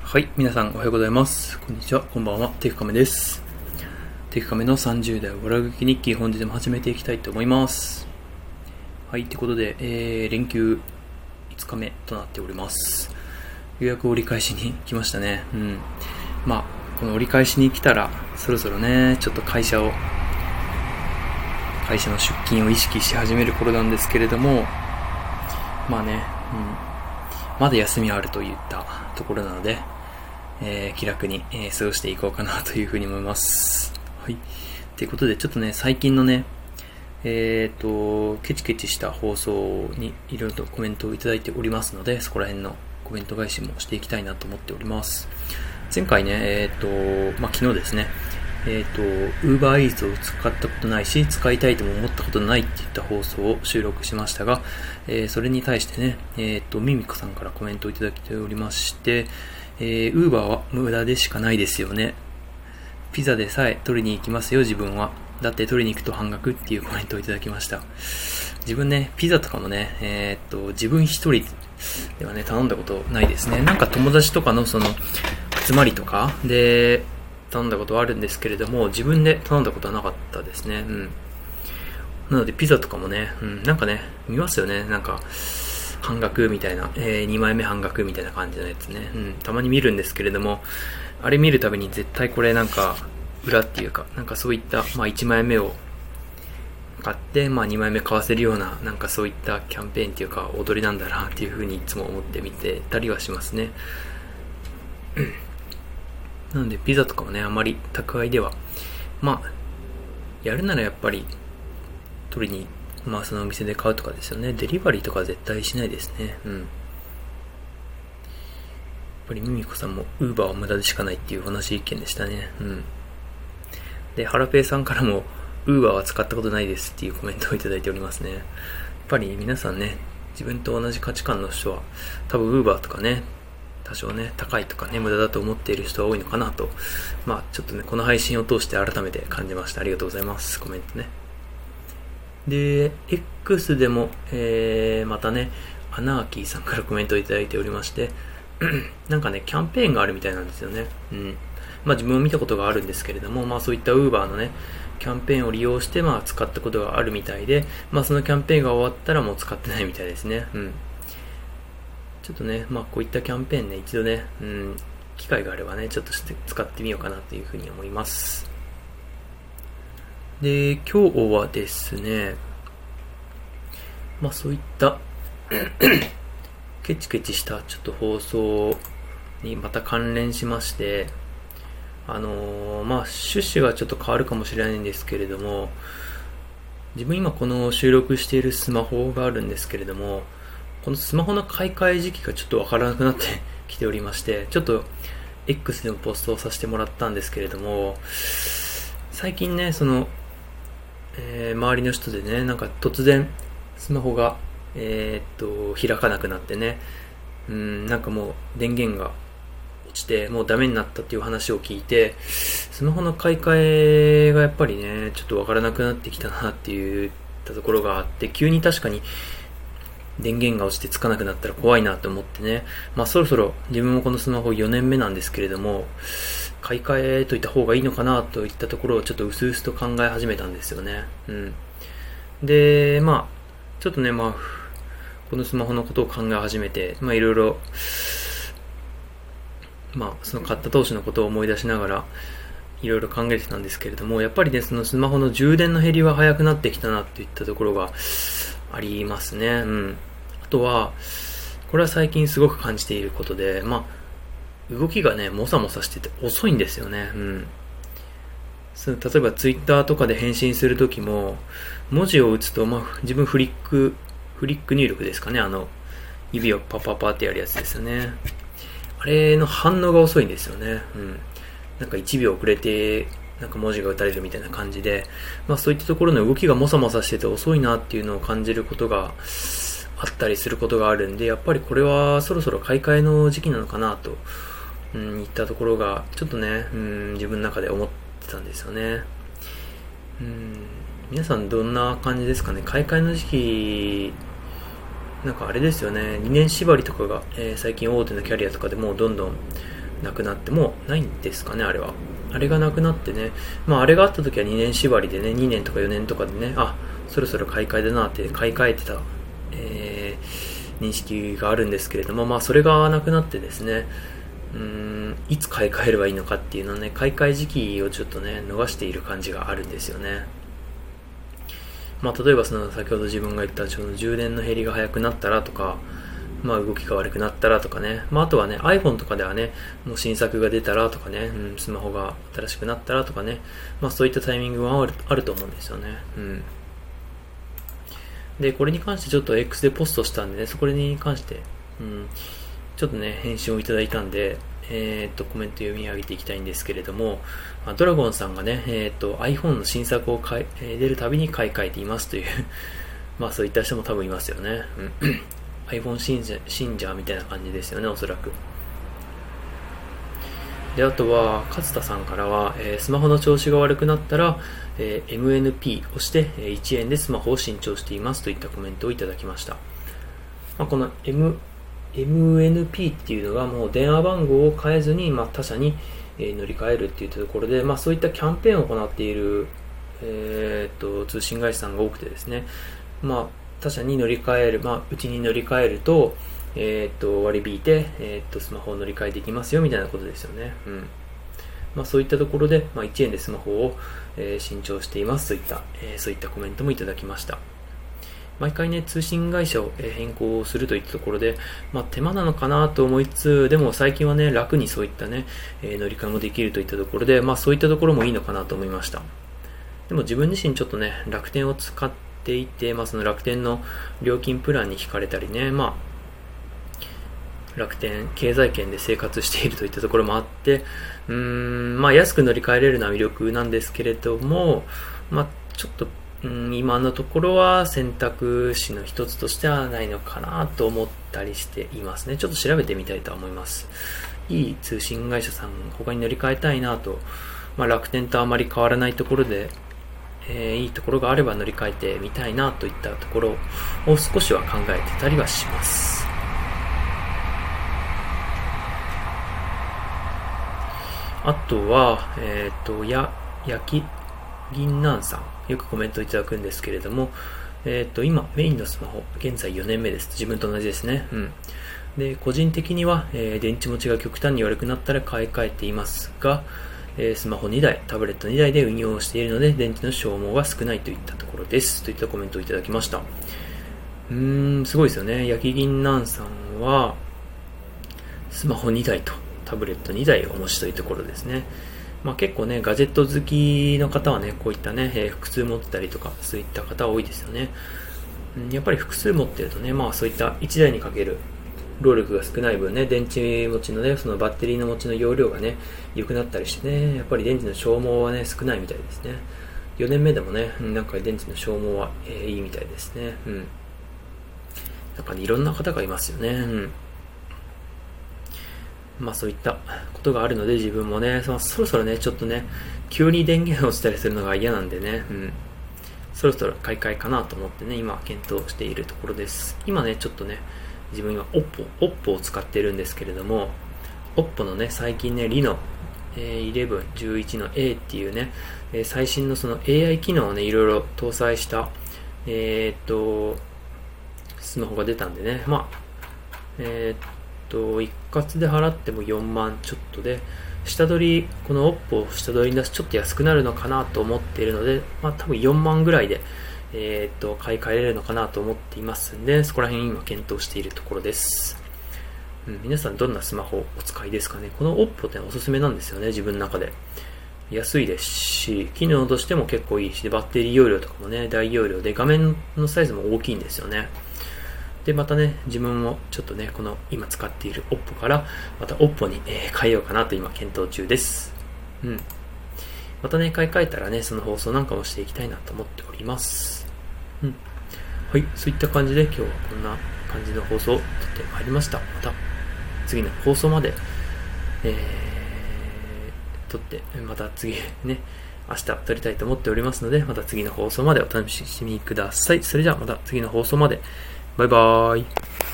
はい、皆さんおはようございます。こんにちは、こんばんは、テクカメです。テクカメの30代おらぐき日記、本日も始めていきたいと思います。はい、ということで、連休5日目となっております。ようやく折り返しに来ましたね。この折り返しに来たら、そろそろね、ちょっと会社の出勤を意識し始める頃なんですけれども、まだ休みあるといったところなので、気楽に、過ごしていこうかなというふうに思います。はい。ということで、ちょっとね、最近のね、ケチケチした放送にいろいろとコメントをいただいておりますので、そこら辺のコメント返しもしていきたいなと思っております。前回ね、昨日ですね、Uber Eats を使ったことないし、使いたいとも思ったことないっていった放送を収録しましたが、それに対してね、ミミコさんからコメントをいただいておりまして、Uber は無駄でしかないですよね。ピザでさえ取りに行きますよ、自分は。だって取りに行くと半額っていうコメントをいただきました。自分ね、ピザとかもね、自分一人ではね、頼んだことないですね。なんか友達とかのその、集まりとかで頼んだことはあるんですけれども、自分で頼んだことはなかったですね。なのでピザとかもね、なんかね、見ますよね。なんか、半額みたいな、2枚目半額みたいな感じのやつね、たまに見るんですけれども、あれ見るたびに絶対これなんか裏っていうか、なんかそういった、1枚目を買って、2枚目買わせるような、なんかそういったキャンペーンっていうか踊りなんだなっていうふうにいつも思って見てたりはしますね。なのでピザとかもね、あまり宅配ではやるならやっぱり取りにそのお店で買うとかですよね。デリバリーとかは絶対しないですね。やっぱりミミコさんもウーバーは無駄でしかないっていう同じ意見でしたね。で、ハラペイさんからもウーバーは使ったことないですっていうコメントをいただいておりますね。やっぱり皆さんね、自分と同じ価値観の人は多分ウーバーとかね、多少ね、高いとかね、無駄だと思っている人は多いのかなと、ちょっとね、この配信を通して改めて感じました。ありがとうございます。コメントね。で、X でも、またね、アナーキーさんからコメントをいただいておりまして、なんかね、キャンペーンがあるみたいなんですよね。自分も見たことがあるんですけれども、そういった Uber のね、キャンペーンを利用して、使ったことがあるみたいで、そのキャンペーンが終わったらもう使ってないみたいですね。ちょっとね、こういったキャンペーンね、一度ね、機会があればね、ちょっと使ってみようかなというふうに思います。で、今日はですね、そういったケチケチしたちょっと放送にまた関連しまして、趣旨がちょっと変わるかもしれないんですけれども、自分今この収録しているスマホがあるんですけれども、このスマホの買い替え時期がちょっとわからなくなってきておりまして、ちょっと X でもポストをさせてもらったんですけれども、最近ね、周りの人でね、なんか突然スマホが、開かなくなってね、なんかもう電源が落ちてもうダメになったっていう話を聞いて、スマホの買い替えがやっぱりね、ちょっとわからなくなってきたなっていったところがあって、急に確かに電源が落ちてつかなくなったら怖いなと思ってね、そろそろ自分もこのスマホ4年目なんですけれども、買い替えといった方がいいのかなといったところをちょっと薄々と考え始めたんですよね。で、ちょっとね、このスマホのことを考え始めて、いろいろ、その買った当初のことを思い出しながら、いろいろ考えてたんですけれども、やっぱりね、そのスマホの充電の減りは早くなってきたなといったところがありますね。あとは、これは最近すごく感じていることで、動きがね、もさもさしてて遅いんですよね。例えばツイッターとかで返信するときも、文字を打つと、自分フリック入力ですかね。指をパパパってやるやつですよね。あれの反応が遅いんですよね。なんか1秒遅れて、なんか文字が打たれるみたいな感じで、そういったところの動きがもさもさしてて遅いなっていうのを感じることがあったりすることがあるんで、やっぱりこれはそろそろ買い替えの時期なのかなと、いったところがちょっとね、自分の中で思ってたんですよね。皆さんどんな感じですかね。買い替えの時期、なんかあれですよね、2年縛りとかが、最近大手のキャリアとかでもうどんどんなくなってもうないんですかね、あれは。あれがなくなってね、あれがあった時は2年縛りでね、2年とか4年とかでね、そろそろ買い替えだなって買い替えてた、認識があるんですけれども、それがなくなってですね、いつ買い替えればいいのかっていうのはね、買い替え時期をちょっとね、逃している感じがあるんですよね。例えば先ほど自分が言った充電の減りが早くなったらとか、動きが悪くなったらとかね、あとはね iPhone とかではね、もう新作が出たらとかね、スマホが新しくなったらとかね、そういったタイミングはあると思うんですよね。でこれに関してちょっと X でポストしたんでね、そこに関して、ちょっとね返信をいただいたんで、コメント読み上げていきたいんですけれども、ドラゴンさんがね、iPhone の新作を出るたびに買い替えていますというそういった人も多分いますよね。iPhone 信者みたいな感じですよね、おそらく。であとは勝田さんからは、スマホの調子が悪くなったら、MNP をして、1円でスマホを新調していますといったコメントをいただきました。この、MNP っていうのがもう電話番号を変えずに、他社に、乗り換えるっていったところで、そういったキャンペーンを行っている、通信会社さんが多くてですね、他社に乗り換える、うちに乗り換えると、割り引いて、スマホを乗り換えできますよみたいなことですよね。そういったところで、1円でスマホを、新調していますといった、そういったコメントもいただきました。毎回ね、通信会社を変更するといったところで、手間なのかなと思いつつ、でも最近はね、楽にそういったね、乗り換えもできるといったところで、そういったところもいいのかなと思いました。でも自分自身ちょっとね、楽天を使っていて、その楽天の料金プランに引かれたりね、楽天経済圏で生活しているといったところもあって、安く乗り換えれるのは魅力なんですけれども、ちょっと今のところは選択肢の一つとしてはないのかなと思ったりしていますね。ちょっと調べてみたいと思います。いい通信会社さん他に乗り換えたいなと、楽天とあまり変わらないところで、いいところがあれば乗り換えてみたいなといったところを少しは考えてたりはします。あとは、焼き銀杏さん、よくコメントいただくんですけれども、今、メインのスマホ、現在4年目です。自分と同じですね。で、個人的には、電池持ちが極端に悪くなったら買い替えていますが、スマホ2台、タブレット2台で運用しているので、電池の消耗が少ないといったところです。といったコメントをいただきました。すごいですよね。焼き銀杏さんは、スマホ2台とタブレット2台をお持ちというところですね。結構ね、ガジェット好きの方はね、こういったね、複数持ってたりとか、そういった方多いですよね。やっぱり複数持ってるとね、そういった1台にかける労力が少ない分ね、電池持ちのね、そのバッテリーの持ちの容量がね、良くなったりしてね、やっぱり電池の消耗はね、少ないみたいですね。4年目でもね、なんか電池の消耗は、いいみたいですね。なんかね、いろんな方がいますよね。そういったことがあるので、自分もね、そろそろね、ちょっとね、急に電源落ちたりするのが嫌なんでね、そろそろ買い替えかなと思ってね、今検討しているところです。今ね、ちょっとね、自分今 OPPO を使ってるんですけれども、OPPO のね、最近ね、リノ11、11の A っていうね、最新のその AI 機能をね、いろいろ搭載した、スマホが出たんでね、一括で払っても4万ちょっとで、下取り、この OPPO を下取りに出すちょっと安くなるのかなと思っているので、多分4万ぐらいで、買い替えれるのかなと思っていますんで、そこら辺今検討しているところです。皆さんどんなスマホをお使いですかね。この OPPO っておすすめなんですよね、自分の中で。安いですし、機能としても結構いいし、バッテリー容量とかもね、大容量で、画面のサイズも大きいんですよね。で、またね、自分もちょっとね、この今使っている OPPO から、また OPPO に変えようかなと今検討中です。またね、買い替えたらね、その放送なんかもしていきたいなと思っております。はい、そういった感じで今日はこんな感じの放送を撮ってまいりました。また次の放送まで、撮って、また次ね、明日撮りたいと思っておりますので、また次の放送までお楽しみください。それじゃあまた次の放送まで。バイバーイ。